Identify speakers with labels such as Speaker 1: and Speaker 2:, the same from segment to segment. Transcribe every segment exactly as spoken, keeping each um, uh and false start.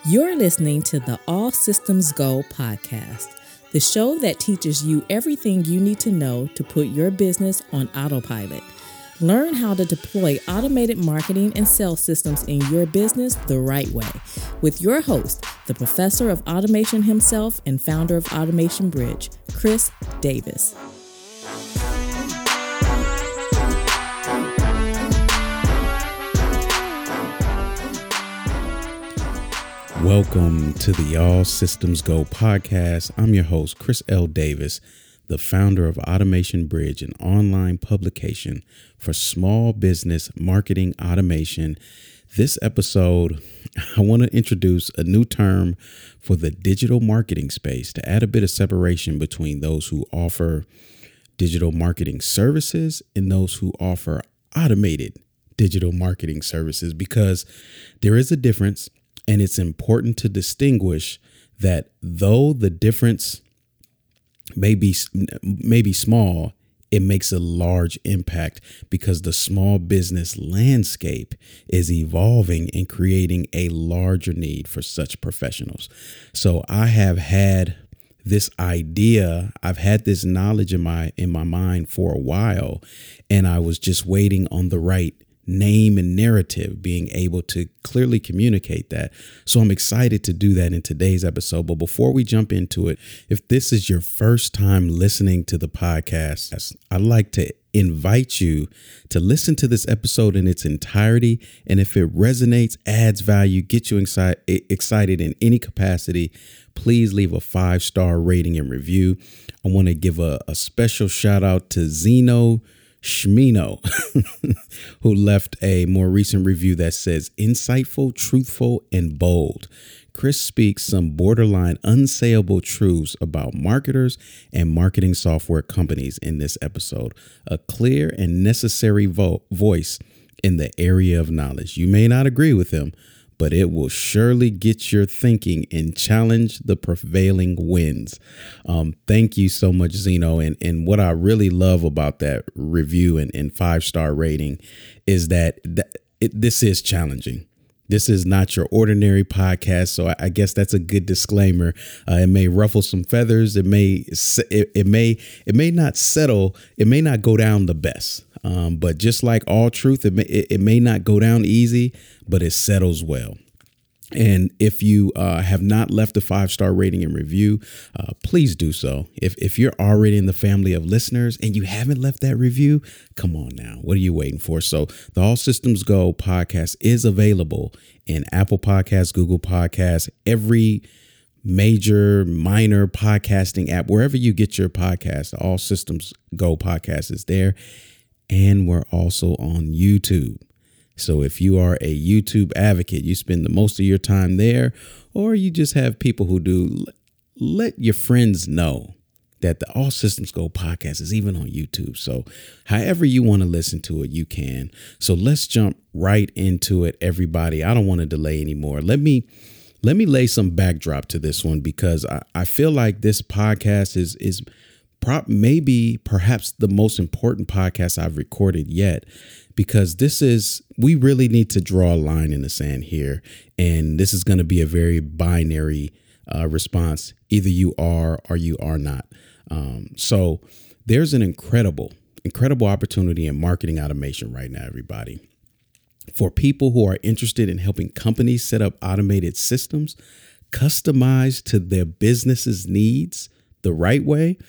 Speaker 1: You're listening to the All Systems Go podcast, the show that teaches you everything you need to know to put your business on autopilot. Learn how to deploy automated marketing and sales systems in your business the right way with your host, the professor of automation himself and founder of Automation Bridge, Chris Davis.
Speaker 2: Welcome to the All Systems Go podcast. I'm your host, Chris L. Davis, the founder of Automation Bridge, an online publication for small business marketing automation. This episode, I want to introduce a new term for the digital marketing space to add a bit of separation between those who offer digital marketing services and those who offer automated digital marketing services, because there is a difference. And it's important to distinguish that though the difference may be, may be small, it makes a large impact because the small business landscape is evolving and creating a larger need for such professionals. So I have had this idea, I've had this knowledge in my in my mind for a while, and I was just waiting on the right name and narrative, being able to clearly communicate that. So I'm excited to do that in today's episode. But before we jump into it, if this is your first time listening to the podcast, I'd like to invite you to listen to this episode in its entirety. And if it resonates, adds value, gets you excited in any capacity, please leave a five-star rating and review. I want to give a, a special shout out to Zeno Schmino, who left a more recent review that says insightful, truthful, and bold. Chris speaks some borderline unsayable truths about marketers and marketing software companies in this episode. A clear and necessary vo- voice in the area of knowledge. You may not agree with him, but it will surely get your thinking and challenge the prevailing winds. Um, thank you so much, Zeno. And, and what I really love about that review and, and five-star rating is that, that it, this is challenging. This is not your ordinary podcast, so I, I guess that's a good disclaimer. Uh, it may ruffle some feathers. It may, it, it may, it may not settle. It may not go down the best. Um, but just like all truth, it may, it, it may not go down easy, but it settles well. And if you uh, have not left a five-star rating and review, uh, please do so. If if you're already in the family of listeners and you haven't left that review, come on now. What are you waiting for? So the All Systems Go podcast is available in Apple Podcasts, Google Podcasts, every major, minor podcasting app, wherever you get your podcast. The All Systems Go podcast is there. And we're also on YouTube. So if you are a YouTube advocate, you spend the most of your time there, or you just have people who do, let your friends know that the All Systems Go podcast is even on YouTube. So however you want to listen to it, you can. So let's jump right into it, everybody. I don't want to delay anymore. Let me let me lay some backdrop to this one, because I, I feel like this podcast is is Prop maybe perhaps the most important podcast I've recorded yet, because this is, we really need to draw a line in the sand here. And this is going to be a very binary uh, response. Either you are or you are not. Um, so there's an incredible, incredible opportunity in marketing automation right now, everybody. For people who are interested in helping companies set up automated systems customized to their business's needs the right way.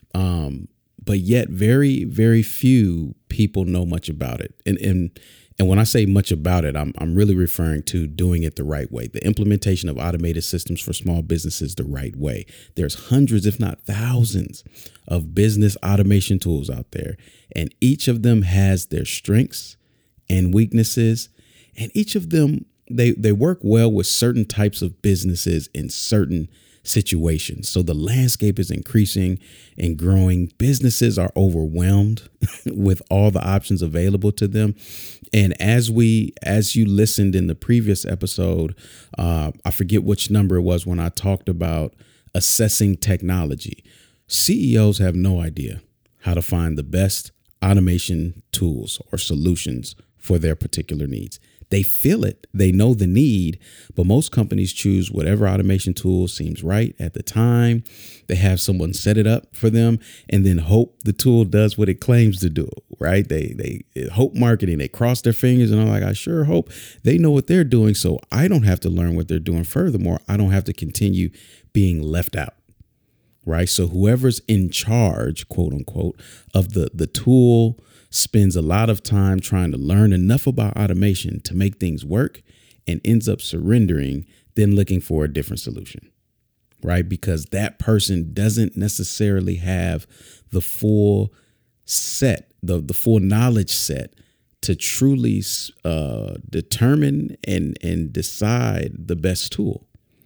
Speaker 2: Um, but yet very, very few people know much about it. And, and, and when I say much about it, I'm, I'm really referring to doing it the right way. The implementation of automated systems for small businesses the right way. There's hundreds, if not thousands, of business automation tools out there, and each of them has their strengths and weaknesses, and each of them, they, they work well with certain types of businesses in certain situations. So the landscape is increasing and growing. Businesses are overwhelmed with all the options available to them. And as we, as you listened in the previous episode, uh, I forget which number it was when I talked about assessing technology. C E Os have no idea how to find the best automation tools or solutions for their particular needs. They feel it. They know the need, but most companies choose whatever automation tool seems right at the time. They have someone set it up for them and then hope the tool does what it claims to do, right? They they hope marketing. They cross their fingers and I'm like, I sure hope they know what they're doing so I don't have to learn what they're doing. Furthermore, I don't have to continue being left out, right? So whoever's in charge, quote unquote, of the, the tool spends a lot of time trying to learn enough about automation to make things work and ends up surrendering, then looking for a different solution, right? Because that person doesn't necessarily have the full set, the, the full knowledge set to truly uh, determine and, and decide the best tool.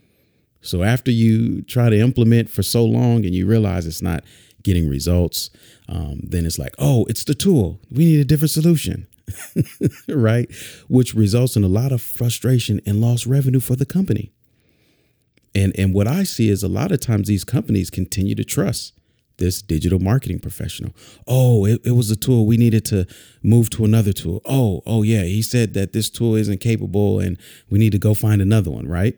Speaker 2: So after you try to implement for so long and you realize it's not getting results, um, then it's like, oh, it's the tool. We need a different solution, right? Which results in a lot of frustration and lost revenue for the company. And, and what I see is a lot of times these companies continue to trust this digital marketing professional. Oh, it, it was a tool. We needed to move to another tool. Oh, oh yeah. He said that this tool isn't capable and we need to go find another one, right?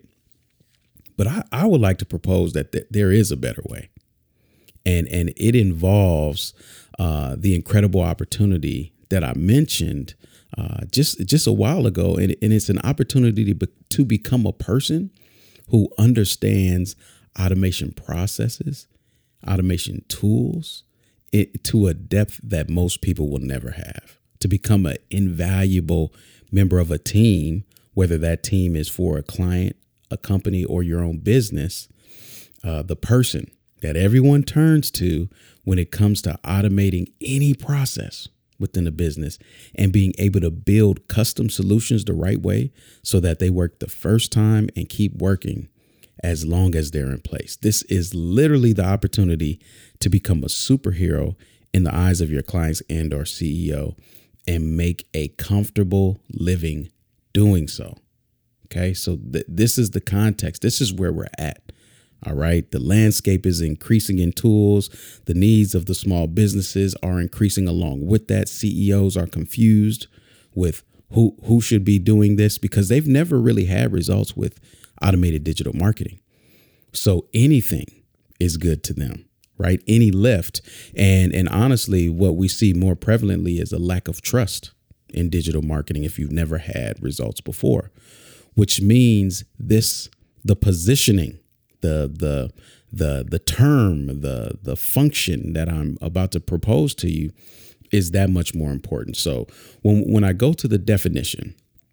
Speaker 2: But I, I would like to propose that th- there is a better way. And and it involves uh, the incredible opportunity that I mentioned uh, just just a while ago. And, and it's an opportunity to, be, to become a person who understands automation processes, automation tools it, to a depth that most people will never have. To become an invaluable member of a team, whether that team is for a client, a company, or your own business, uh, the person that everyone turns to when it comes to automating any process within a business and being able to build custom solutions the right way so that they work the first time and keep working as long as they're in place. This is literally the opportunity to become a superhero in the eyes of your clients and or C E O and make a comfortable living doing so. Okay, so th- this is the context. This is where we're at. All right. The landscape is increasing in tools. The needs of the small businesses are increasing along with that. C E Os are confused with who who should be doing this because they've never really had results with automated digital marketing. So anything is good to them, right? Any lift. And, and honestly, what we see more prevalently is a lack of trust in digital marketing if you've never had results before, which means this, the positioning, the the the the term, the the function that I'm about to propose to you is that much more important. So when when I go to the definition,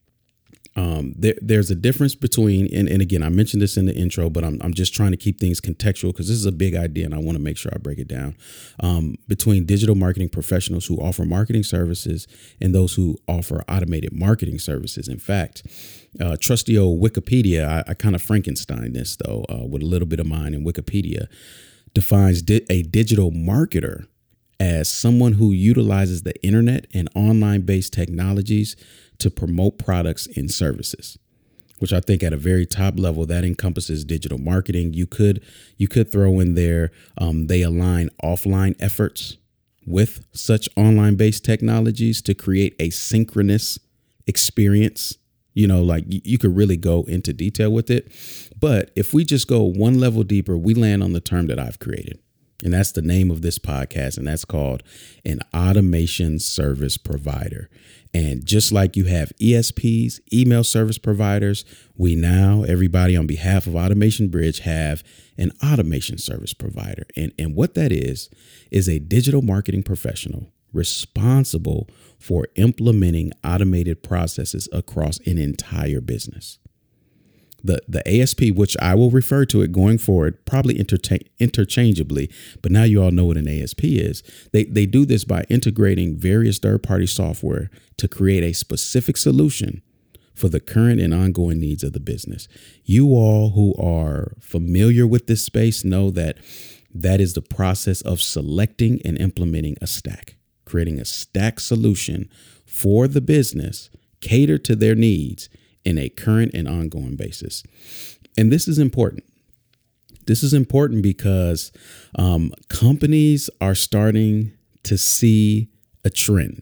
Speaker 2: um, there, there's a difference between, and, and again, I mentioned this in the intro, but I'm I'm just trying to keep things contextual because this is a big idea and I want to make sure I break it down, um, between digital marketing professionals who offer marketing services and those who offer automated marketing services. In fact, Uh, trusty old Wikipedia, I, I kind of Frankenstein this, though, uh, with a little bit of mine. And Wikipedia defines di- a digital marketer as someone who utilizes the internet and online-based technologies to promote products and services, which I think at a very top level, that encompasses digital marketing. You could you could throw in there, um, they align offline efforts with such online-based technologies to create a synchronous experience. You know, like you could really go into detail with it. But if we just go one level deeper, we land on the term that I've created. And that's the name of this podcast. And that's called an automation service provider. And just like you have E S Ps, email service providers, we now, everybody on behalf of Automation Bridge, have an automation service provider. And, and what that is, is a digital marketing professional responsible for implementing automated processes across an entire business. The the A S P, which I will refer to it going forward, probably interta- interchangeably, but now you all know what an A S P is. They they do this by integrating various third-party software to create a specific solution for the current and ongoing needs of the business. You all who are familiar with this space know that that is the process of selecting and implementing a stack, creating a stack solution for the business, catered to their needs in a current and ongoing basis. And this is important. This is important because um, companies are starting to see a trend.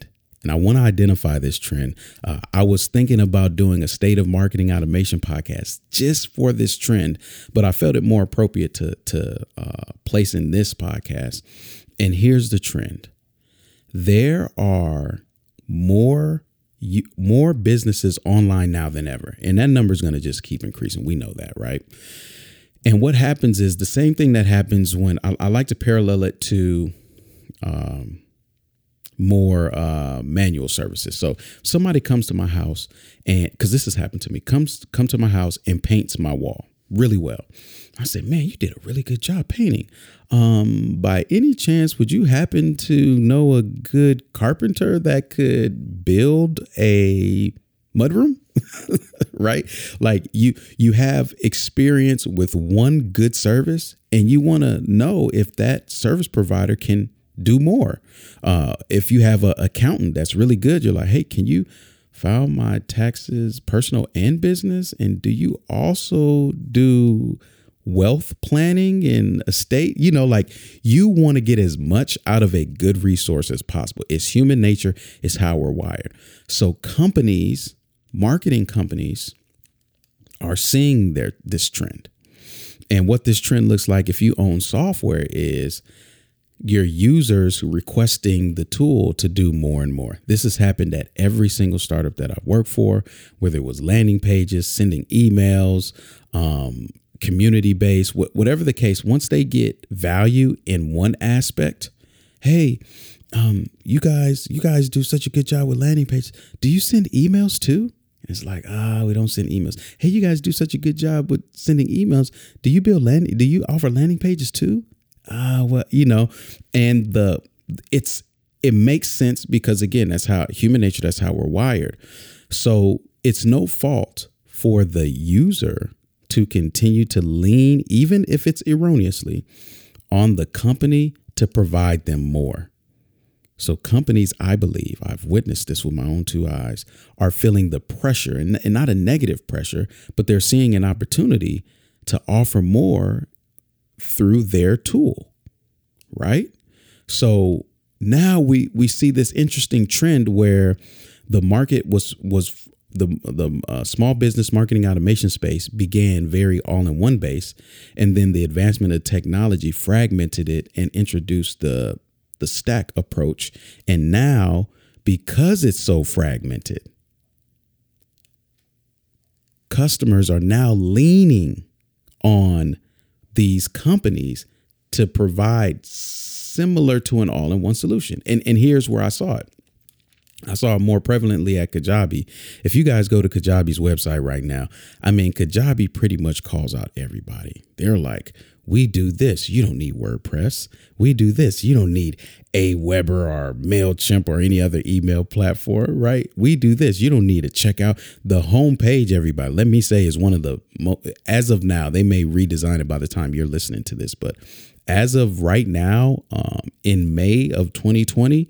Speaker 2: And I want to identify this trend. Uh, I was thinking about doing a state of marketing automation podcast just for this trend, but I felt it more appropriate to, to uh, place in this podcast. And here's the trend. There are more, more businesses online now than ever. And that number is going to just keep increasing. We know that, right? And what happens is the same thing that happens when I, I like to parallel it to um, more uh, manual services. So somebody comes to my house and because this has happened to me, comes come to my house and paints my wall really well. I said, man, you did a really good job painting. Um, by any chance, would you happen to know a good carpenter that could build a mudroom? Right? Like you, you have experience with one good service and you want to know if that service provider can do more. Uh, if you have an accountant that's really good, you're like, hey, can you file my taxes, personal and business? And do you also do wealth planning and estate? You know, like you want to get as much out of a good resource as possible. It's human nature. It's how we're wired. So companies, marketing companies are seeing their this trend. And what this trend looks like if you own software is your users requesting the tool to do more and more. This has happened at every single startup that I've worked for, whether it was landing pages, sending emails, um, community based, wh- whatever the case. Once they get value in one aspect, hey, um, you guys, you guys do such a good job with landing pages. Do you send emails too? And it's like, ah, oh, we don't send emails. Hey, you guys do such a good job with sending emails. Do you build landing? Do you offer landing pages too? Ah, uh, well, you know, and the it's it makes sense because, again, that's how human nature. That's how we're wired. So it's no fault for the user to continue to lean, even if it's erroneously, on the company to provide them more. So companies, I believe, I've witnessed this with my own two eyes, are feeling the pressure and, and not a negative pressure, but they're seeing an opportunity to offer more through their tool. Right. So now we we see this interesting trend where the market was was the the uh, small business marketing automation space began very all in one base. And then the advancement of technology fragmented it and introduced the the stack approach. And now, because it's so fragmented, customers are now leaning on these companies to provide similar to an all-in-one solution. And, and here's where I saw it. I saw it more prevalently at Kajabi. If you guys go to Kajabi's website right now, I mean, Kajabi pretty much calls out everybody. They're like, we do this. You don't need WordPress. We do this. You don't need Aweber or MailChimp or any other email platform, right? We do this. You don't need to check out the homepage. Everybody, let me say, is one of the, as of now, they may redesign it by the time you're listening to this, but as of right now, um, in May of twenty twenty,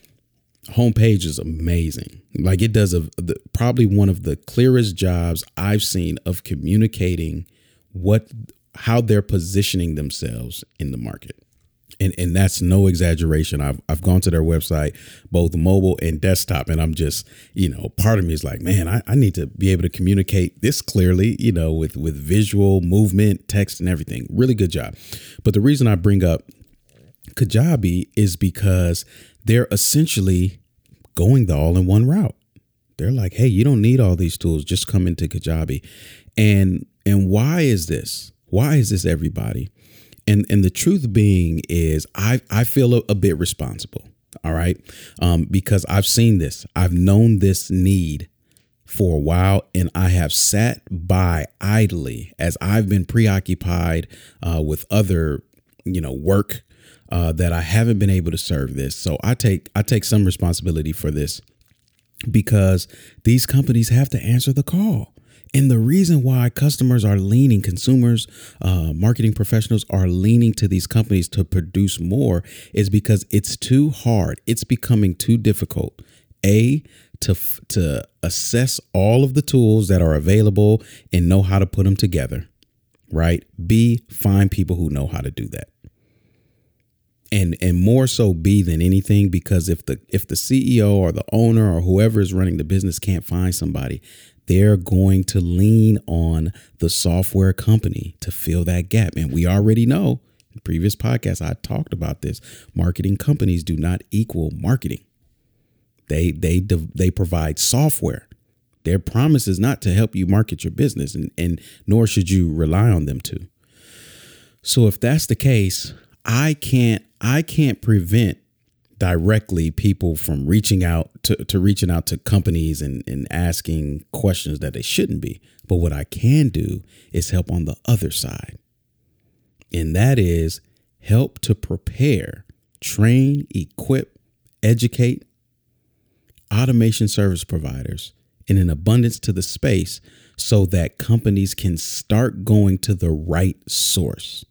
Speaker 2: homepage is amazing. Like it does a the, probably one of the clearest jobs I've seen of communicating what how they're positioning themselves in the market. And and that's no exaggeration. I've I've gone to their website, both mobile and desktop, and I'm just, you know, part of me is like, man, I, I need to be able to communicate this clearly, you know, with with visual, movement, text and everything. Really good job. But the reason I bring up Kajabi is because they're essentially going the all-in-one route. They're like, hey, you don't need all these tools. Just come into Kajabi. And and why is this? Why is this, everybody? And and the truth being is I, I feel a, a bit responsible. All right. Um, because I've seen this. I've known this need for a while, and I have sat by idly as I've been preoccupied uh, with other, you know, work uh, that I haven't been able to serve this. So I take I take some responsibility for this because these companies have to answer the call. And the reason why customers are leaning, consumers, uh, marketing professionals are leaning to these companies to produce more is because it's too hard. It's becoming too difficult, A, to to assess all of the tools that are available and know how to put them together, right? B, find people who know how to do that. And and more so B than anything, because if the if the C E O or the owner or whoever is running the business can't find somebody, they're going to lean on the software company to fill that gap. And we already know in previous podcasts, I talked about this. Marketing companies do not equal marketing. They they they provide software. Their promise is not to help you market your business, and, and nor should you rely on them to. So if that's the case, I can't I can't prevent directly people from reaching out to, to reaching out to companies and, and asking questions that they shouldn't be. But what I can do is help on the other side. And that is help to prepare, train, equip, educate automation service providers in an abundance to the space so that companies can start going to the right source.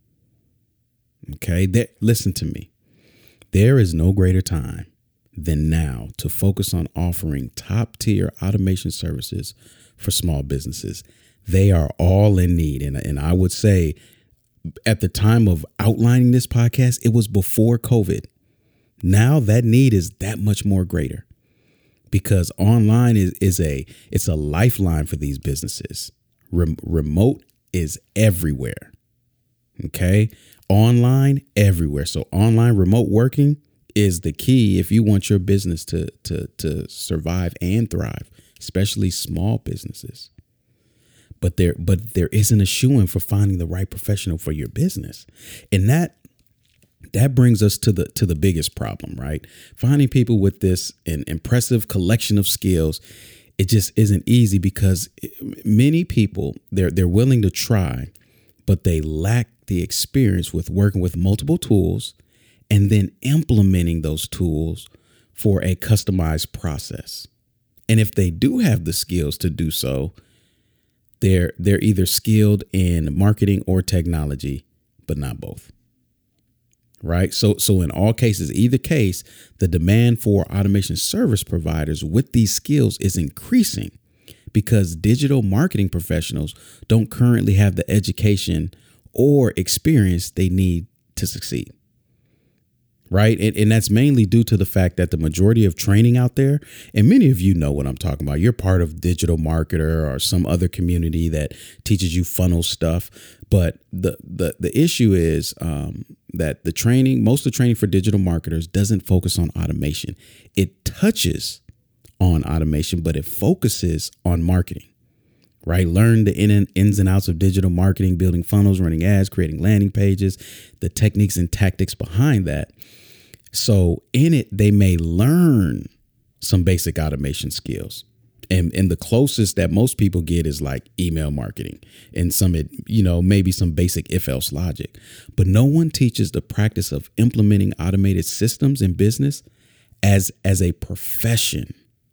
Speaker 2: Okay, that, listen to me. There is no greater time than now to focus on offering top tier automation services for small businesses. They are all in need. And, and I would say at the time of outlining this podcast, it was before COVID. Now that need is that much more greater because online is, is a it's a lifeline for these businesses. Rem- remote is everywhere. OK, online everywhere. So online remote working is the key if you want your business to to to survive and thrive, especially small businesses. But there but there isn't a shoo-in for finding the right professional for your business. And that that brings us to the to the biggest problem, right? Finding people with this an impressive collection of skills. It just isn't easy because many people they're they're willing to try, but they lack the experience with working with multiple tools and then implementing those tools for a customized process. And if they do have the skills to do so, they're they're either skilled in marketing or technology, but not both. Right. So so in all cases, either case, the demand for automation service providers with these skills is increasing because digital marketing professionals don't currently have the education or experience they need to succeed. Right. And, and that's mainly due to the fact that the majority of training out there, and many of you know what I'm talking about. You're part of Digital Marketer or some other community that teaches you funnel stuff. But the the the issue is um, that the training, most of the training for digital marketers doesn't focus on automation. It touches on automation, but it focuses on marketing. Right. Learn the in- ins and outs of digital marketing, building funnels, running ads, creating landing pages, the techniques and tactics behind that. So in it, they may learn some basic automation skills. And, and the closest that most people get is like email marketing and some, you know, maybe some basic if else logic. But no one teaches the practice of implementing automated systems in business as as a profession.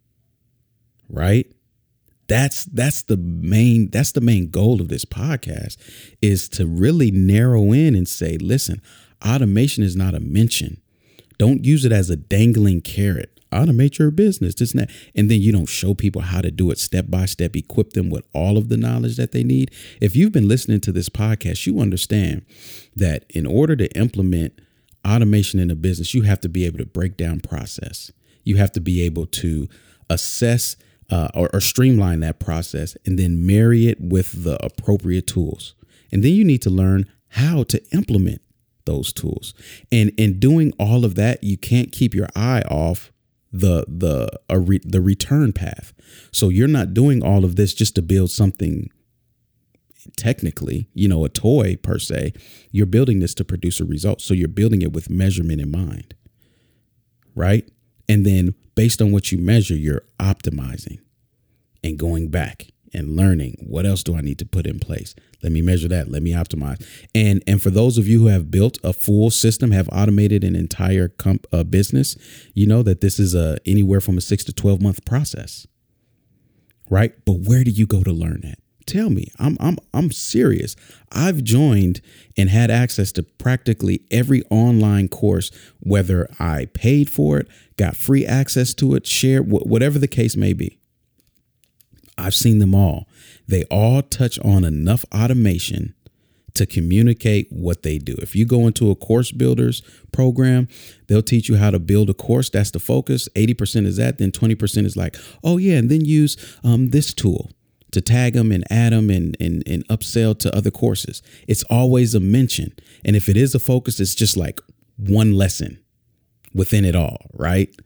Speaker 2: Right. That's that's the main that's the main goal of this podcast, is to really narrow in and say, listen, automation is not a mention. Don't use it as a dangling carrot. Automate your business, this and that. And then you don't show people how to do it step by step, equip them with all of the knowledge that they need. If you've been listening to this podcast, you understand that in order to implement automation in a business, you have to be able to break down process. You have to be able to assess Uh, or, or streamline that process and then marry it with the appropriate tools. And then you need to learn how to implement those tools. And in doing all of that, you can't keep your eye off the the a re, the return path. So you're not doing all of this just to build something technically, you know, a toy per se. You're building this to produce a result. So you're building it with measurement in mind. Right. And then based on what you measure, you're optimizing and going back and learning what else do I need to put in place? Let me measure that. Let me optimize. And and for those of you who have built a full system, have automated an entire comp, uh, business, you know that this is a anywhere from a six to twelve month process. Right. But where do you go to learn that? Tell me. I'm I'm I'm serious. I've joined and had access to practically every online course, whether I paid for it, got free access to it, shared, wh- whatever the case may be. I've seen them all. They all touch on enough automation to communicate what they do. If you go into a course builders program, they'll teach you how to build a course. That's the focus. eighty percent is that. Then twenty percent is like, oh, yeah, and then use um, this tool to tag them and add them and, and, and upsell to other courses. It's always a mention. And if it is a focus, it's just like one lesson within it all, right?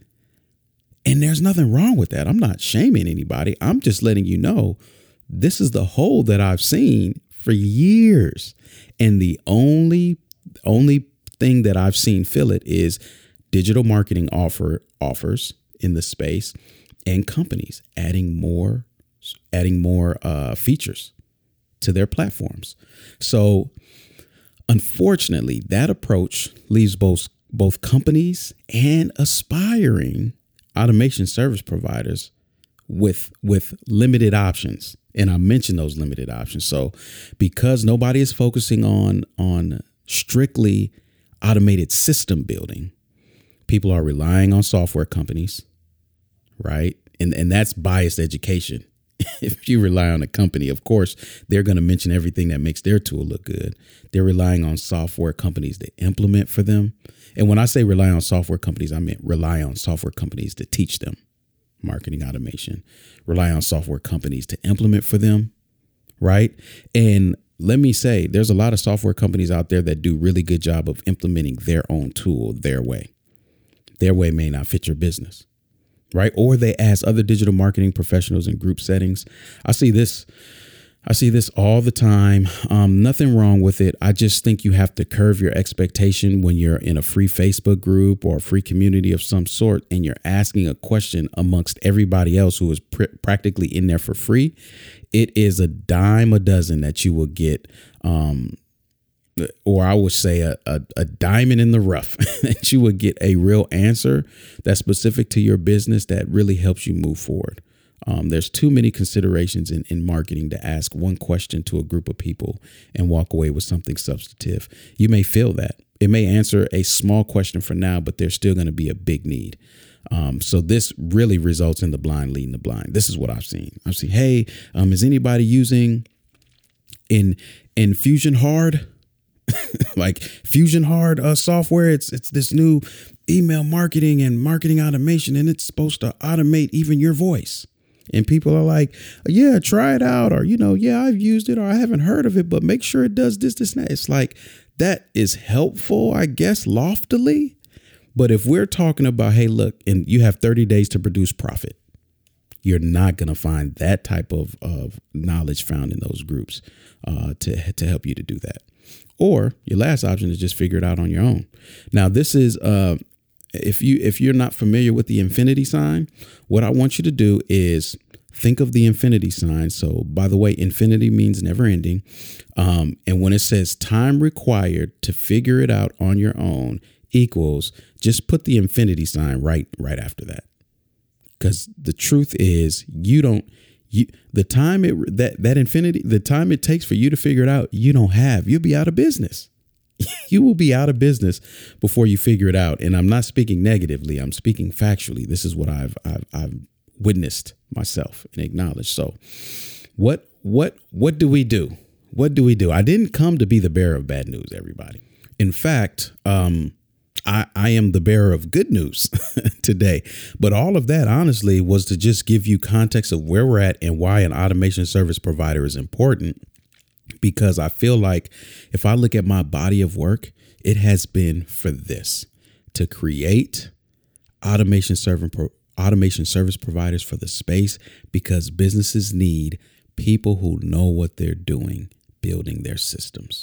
Speaker 2: And there's nothing wrong with that. I'm not shaming anybody. I'm just letting you know this is the hole that I've seen for years. And the only only thing that I've seen fill it is digital marketing offer offers in the space and companies adding more adding more uh, features to their platforms. So unfortunately, that approach leaves both both companies and aspiring automation service providers with with limited options. And I mentioned those limited options. So because nobody is focusing on on strictly automated system building, people are relying on software companies, right? And and that's biased education. If you rely on a company, of course, they're going to mention everything that makes their tool look good. They're relying on software companies to implement for them. And when I say rely on software companies, I mean rely on software companies to teach them marketing automation, rely on software companies to implement for them. Right. And let me say, there's a lot of software companies out there that do really good job of implementing their own tool their way. Their way may not fit your business. Right. Or they ask other digital marketing professionals in group settings. I see this. I see this all the time. Um, nothing wrong with it. I just think you have to curve your expectation when you're in a free Facebook group or a free community of some sort and you're asking a question amongst everybody else who is pr- practically in there for free. It is a dime a dozen that you will get, um, or I would say a, a, a diamond in the rough that you would get a real answer that's specific to your business that really helps you move forward. Um, there's too many considerations in, in marketing to ask one question to a group of people and walk away with something substantive. You may feel that it may answer a small question for now, but there's still going to be a big need. Um, so this really results in the blind leading the blind. This is what I've seen. I've seen, hey, um, is anybody using in Infusion Hard? Like Fusion Hard uh, software? It's it's this new email marketing and marketing automation, and it's supposed to automate even your voice. And people are like, yeah, try it out. Or, you know, yeah, I've used it or I haven't heard of it, but make sure it does this, this, and that. It's like that is helpful, I guess, loftily. But if we're talking about, hey, look, and you have thirty days to produce profit, you're not going to find that type of, of knowledge found in those groups uh, to, to help you to do that. Or your last option is just figure it out on your own. Now, this is uh, if you if you're not familiar with the infinity sign, what I want you to do is think of the infinity sign. So, by the way, infinity means never ending. Um, and when it says time required to figure it out on your own equals, just put the infinity sign right right after that. Because the truth is, you don't you the time it that that infinity, the time it takes for you to figure it out, you don't have. You'll be out of business. You will be out of business before you figure it out. And I'm not speaking negatively. I'm speaking factually. This is what I've I've, I've witnessed myself and acknowledged. So what what what do we do? What do we do? I didn't come to be the bearer of bad news, everybody. In fact, um, I, I am the bearer of good news today. But all of that, honestly, was to just give you context of where we're at and why an automation service provider is important. Because I feel like if I look at my body of work, it has been for this, to create automation service automation service providers for the space, because businesses need people who know what they're doing, building their systems.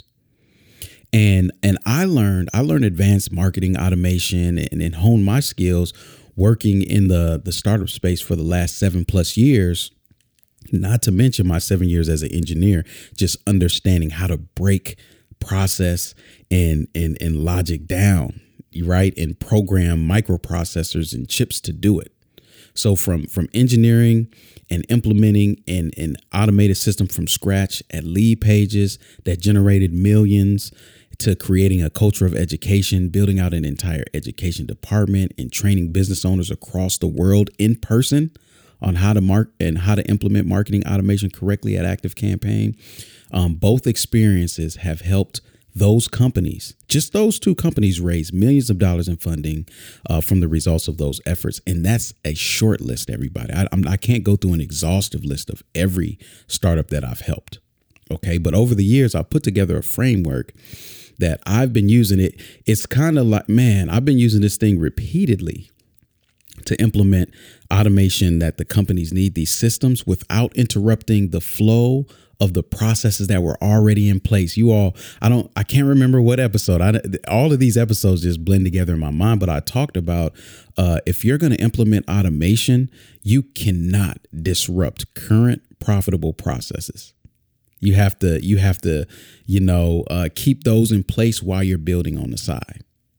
Speaker 2: And and I learned I learned advanced marketing automation and, and honed my skills working in the, the startup space for the last seven plus years. Not to mention my seven years as an engineer, just understanding how to break process and, and, and logic down, right? And program microprocessors and chips to do it. So from, from engineering and implementing an, an automated system from scratch at Lead Pages that generated millions, to creating a culture of education, building out an entire education department and training business owners across the world in person on how to mark and how to implement marketing automation correctly at ActiveCampaign. Um, both experiences have helped those companies, just those two companies, raise millions of dollars in funding uh, from the results of those efforts. And that's a short list, everybody. I, I'm, I can't go through an exhaustive list of every startup that I've helped. OK, but over the years, I've put together a framework that I've been using. It. It's kind of like, man, I've been using this thing repeatedly to implement automation that the companies need, these systems, without interrupting the flow of the processes that were already in place. You all, I don't, I can't remember what episode. I, all of these episodes just blend together in my mind, but I talked about uh, if you're going to implement automation, you cannot disrupt current profitable processes. You have to, you have to, you know, uh, keep those in place while you're building on the side.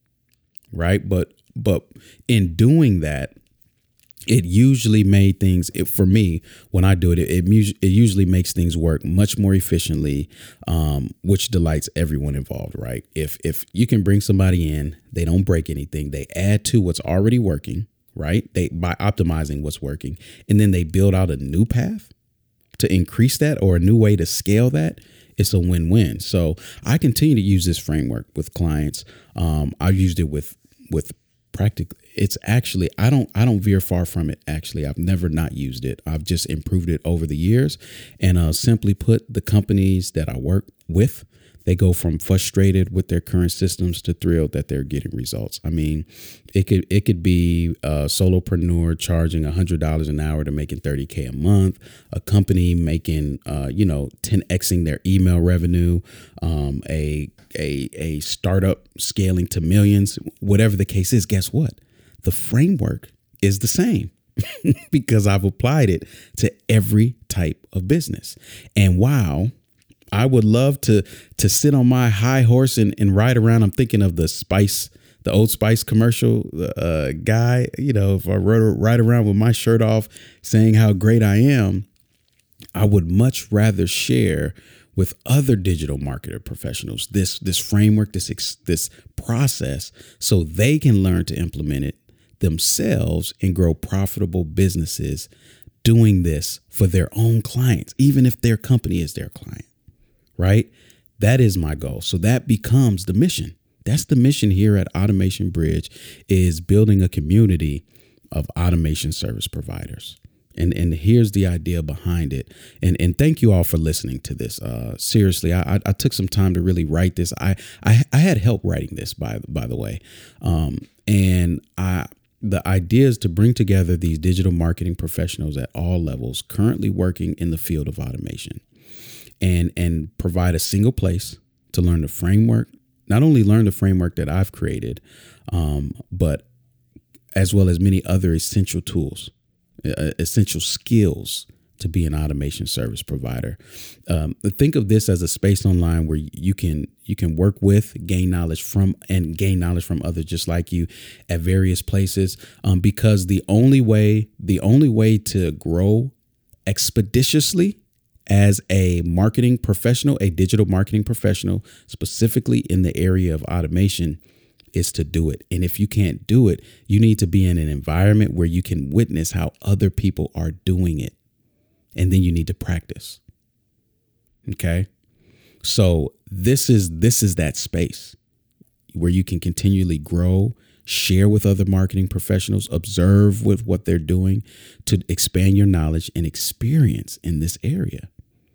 Speaker 2: Right. But, but in doing that, it usually made things, it, for me, when I do it, it, it, it usually makes things work much more efficiently, um, which delights everyone involved, right? If if you can bring somebody in, they don't break anything, they add to what's already working, right? They by optimizing what's working, and then they build out a new path to increase that or a new way to scale that, it's a win-win. So I continue to use this framework with clients. Um, I've used it with with practically. It's actually, I don't, I don't veer far from it. Actually, I've never not used it. I've just improved it over the years. And uh, simply put, the companies that I work with, they go from frustrated with their current systems to thrilled that they're getting results. I mean, it could, it could be a solopreneur charging a hundred dollars an hour to making thirty K a month, a company making, uh, you know, ten Xing their email revenue, um, a, a, a startup scaling to millions, whatever the case is. Guess what? The framework is the same because I've applied it to every type of business. And wow, I would love to to sit on my high horse and, and ride around. I'm thinking of the Spice, the Old Spice commercial uh, guy. You know, if I rode, ride around with my shirt off saying how great I am, I would much rather share with other digital marketer professionals this this framework, this this process, so they can learn to implement it themselves and grow profitable businesses doing this for their own clients, even if their company is their client, right? That is my goal. So that becomes the mission. That's the mission here at Automation Bridge, is building a community of automation service providers. And and here's the idea behind it. And and thank you all for listening to this. Uh, seriously, I, I took some time to really write this. I I, I had help writing this, by by the way. Um, and I the idea is to bring together these digital marketing professionals at all levels, currently working in the field of automation, and and provide a single place to learn the framework. Not only learn the framework that I've created, um, but as well as many other essential tools. Uh, essential skills to be an automation service provider. Um, think of this as a space online where you can you can work with, gain knowledge from, and gain knowledge from others just like you at various places. Um, because the only way the only way to grow expeditiously as a marketing professional, a digital marketing professional, specifically in the area of automation, is to do it. And if you can't do it, you need to be in an environment where you can witness how other people are doing it. And then you need to practice. Okay. So this is this is that space where you can continually grow, share with other marketing professionals, observe with what they're doing to expand your knowledge and experience in this area.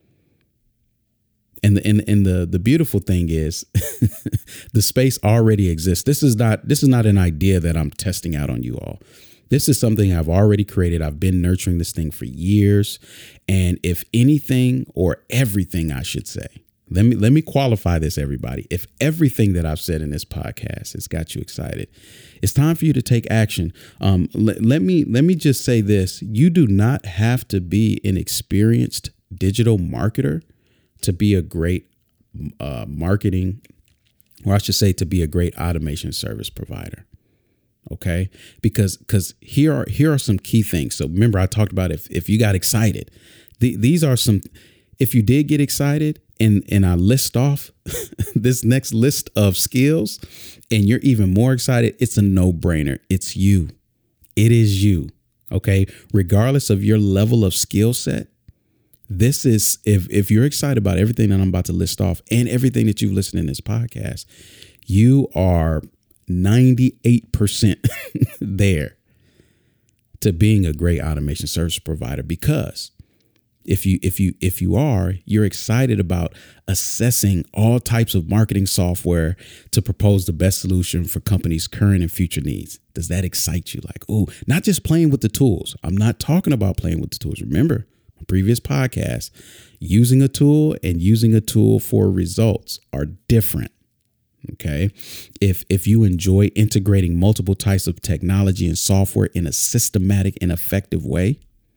Speaker 2: And the and, and the the beautiful thing is the space already exists. This is not this is not an idea that I'm testing out on you all. This is something I've already created. I've been nurturing this thing for years. And if anything, or everything, I should say, let me let me qualify this, everybody. If everything that I've said in this podcast has got you excited, it's time for you to take action. Um, let, let me let me just say this. You do not have to be an experienced digital marketer to be a great uh, marketing, or I should say to be a great automation service provider. OK, because because here are here are some key things. So remember, I talked about if if you got excited, the, these are some. If you did get excited and and I list off this next list of skills and you're even more excited, it's a no brainer. It's you. It is you. Okay. Regardless of your level of skill set, this is, if, if you're excited about everything that I'm about to list off and everything that you've listened in this podcast, you are ninety-eight percent there to being a great automation service provider. Because if you if you if you are, you're excited about assessing all types of marketing software to propose the best solution for companies' current and future needs. Does that excite you? Like, oh, not just playing with the tools. I'm not talking about playing with the tools. Remember my previous podcast, using a tool and using a tool for results are different. Okay. If if you enjoy integrating multiple types of technology and software in a systematic and effective way,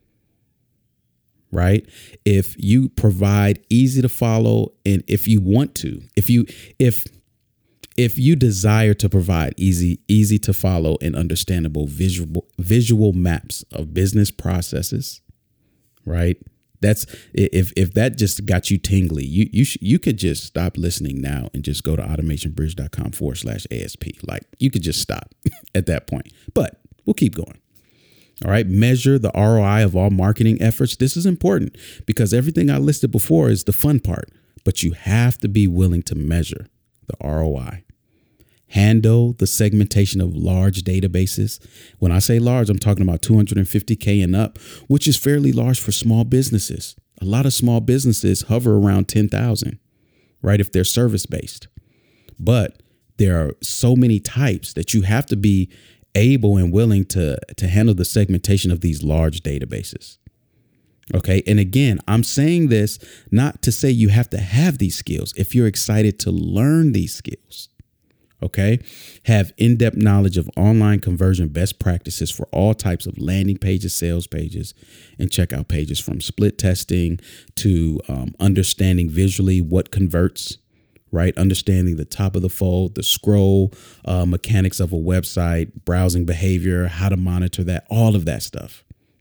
Speaker 2: right? If you provide easy to follow, and if you want to, if you if if you desire to provide easy, easy to follow and understandable visual visual maps of business processes, right? That's if if that just got you tingly, you you sh- you could just stop listening now and just go to automationbridge.com forward slash ASP. Like you could just stop at that point, but we'll keep going. All right. Measure the R O I of all marketing efforts. This is important because everything I listed before is the fun part, but you have to be willing to measure the R O I. Handle the segmentation of large databases. When I say large, I'm talking about two hundred fifty K and up, which is fairly large for small businesses. A lot of small businesses hover around ten thousand, right? If they're service based. But there are so many types that you have to be able and willing to, to handle the segmentation of these large databases. Okay. And again, I'm saying this not to say you have to have these skills. If you're excited to learn these skills, okay, have in-depth knowledge of online conversion best practices for all types of landing pages, sales pages, and checkout pages, from split testing to um, understanding visually what converts, right? Understanding the top of the fold, the scroll uh, mechanics of a website, browsing behavior, how to monitor that, all of that stuff.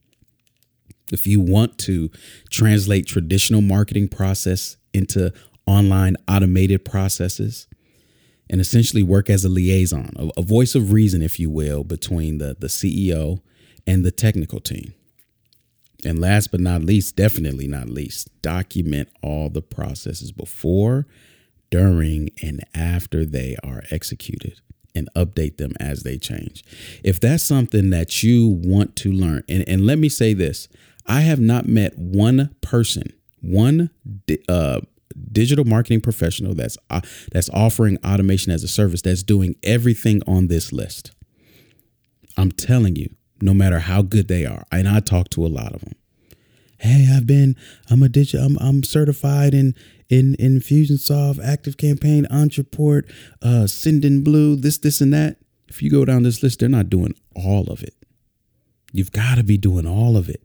Speaker 2: If you want to translate traditional marketing process into online automated processes and essentially work as a liaison, a, a voice of reason, if you will, between the, the C E O and the technical team. And last but not least, definitely not least, document all the processes before, during, and after they are executed, and update them as they change. If that's something that you want to learn, and, and let me say this, I have not met one person, one uh, digital marketing professional that's uh, that's offering automation as a service that's doing everything on this list. I'm telling you, no matter how good they are, and I talk to a lot of them. Hey, I've been, I'm a digital, I'm, I'm certified in, in, in Infusionsoft, ActiveCampaign, Ontraport, uh, Sendinblue, this, this, and that. If you go down this list, they're not doing all of it. You've got to be doing all of it.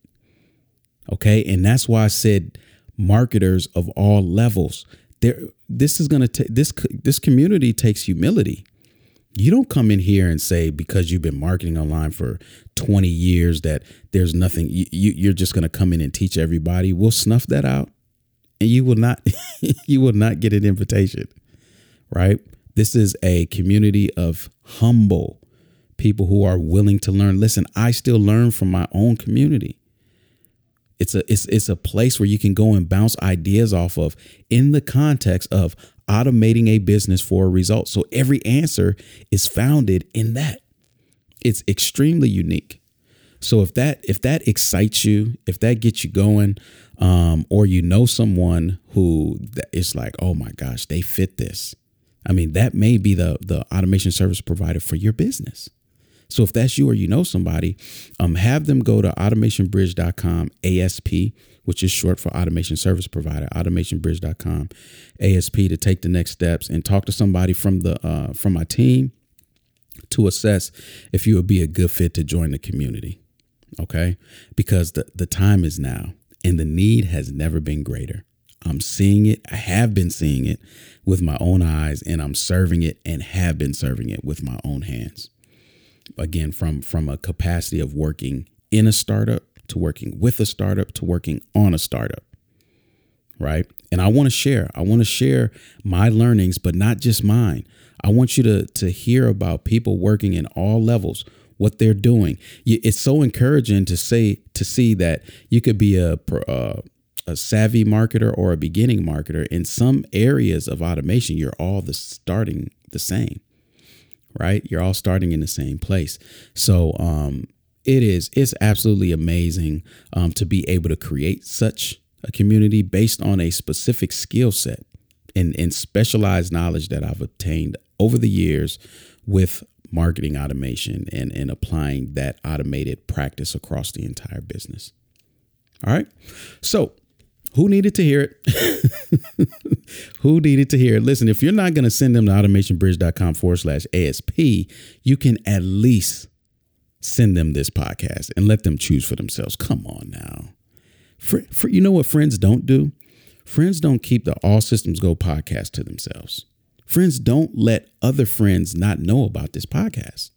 Speaker 2: Okay. And that's why I said marketers of all levels. There, this is going to take, this, this community takes humility. You don't come in here and say, because you've been marketing online for twenty years, that there's nothing, you, you, you're just going to come in and teach everybody. We'll snuff that out and you will not, you will not get an invitation, right? This is a community of humble people who are willing to learn. Listen, I still learn from my own community. It's a, it's, it's a place where you can go and bounce ideas off of in the context of automating a business for a result. So every answer is founded in that. It's extremely unique. So if that if that excites you, if that gets you going, um, or you know someone who is like, oh my gosh, they fit this. I mean, that may be the the automation service provider for your business. So if that's you or you know somebody, um, have them go to automation bridge dot com A S P, which is short for automation service provider, automation bridge dot com A S P, to take the next steps and talk to somebody from the uh, from my team to assess if you would be a good fit to join the community. OK, because the, the time is now and the need has never been greater. I'm seeing it. I have been seeing it with my own eyes, and I'm serving it and have been serving it with my own hands. Again, from from a capacity of working in a startup to working with a startup to working on a startup. Right. And I want to share I want to share my learnings, but not just mine. I want you to to hear about people working in all levels, what they're doing. It's so encouraging to say to see that you could be a uh, a savvy marketer or a beginning marketer. In some areas of automation, you're all the starting the same, right? You're all starting in the same place. So um, it is it's absolutely amazing um, to be able to create such a community based on a specific skill set and, and specialized knowledge that I've obtained over the years with marketing automation and, and applying that automated practice across the entire business. All right. So who needed to hear it? Who needed to hear it? Listen, if you're not going to send them to automationbridge.com forward slash ASP, you can at least send them this podcast and let them choose for themselves. Come on now. For, for you know what friends don't do? Friends don't keep the All Systems Go podcast to themselves. Friends don't let other friends not know about this podcast.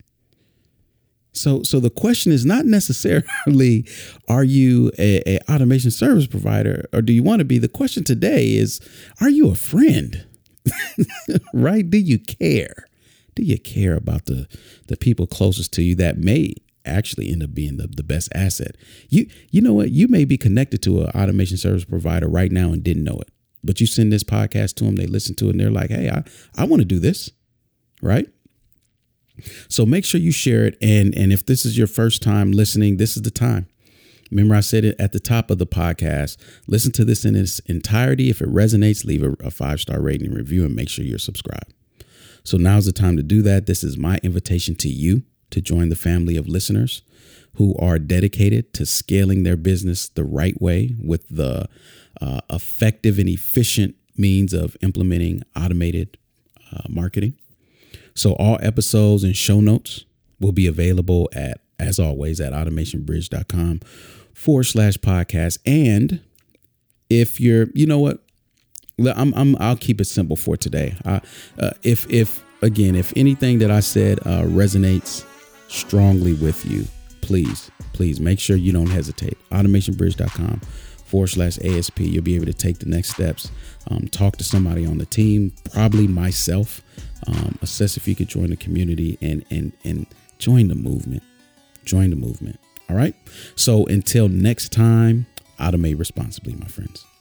Speaker 2: So, so the question is not necessarily, are you a, a automation service provider or do you want to be? The question today is, are you a friend? Right? Do you care? Do you care about the, the people closest to you that may actually end up being the, the best asset? You, you know what? You may be connected to an automation service provider right now and didn't know it, but you send this podcast to them, they listen to it and they're like, hey, I, I want to do this. Right? So make sure you share it. And, and if this is your first time listening, this is the time. Remember, I said it at the top of the podcast. Listen to this in its entirety. If it resonates, leave a, a five-star rating and review and make sure you're subscribed. So now's the time to do that. This is my invitation to you to join the family of listeners who are dedicated to scaling their business the right way with the uh, effective and efficient means of implementing automated uh, marketing. So all episodes and show notes will be available at, as always, at automationbridge.com forward slash podcast. And if you're, you know what, I'm, I'm, I'll keep it simple for today. I, uh, if, if again, if anything that I said uh, resonates strongly with you, please, please make sure you don't hesitate. automationbridge.com forward slash ASP. You'll be able to take the next steps. Um, talk to somebody on the team, probably myself. Um, assess if you could join the community and and and join the movement. Join the movement. All right. So until next time, automate responsibly, my friends.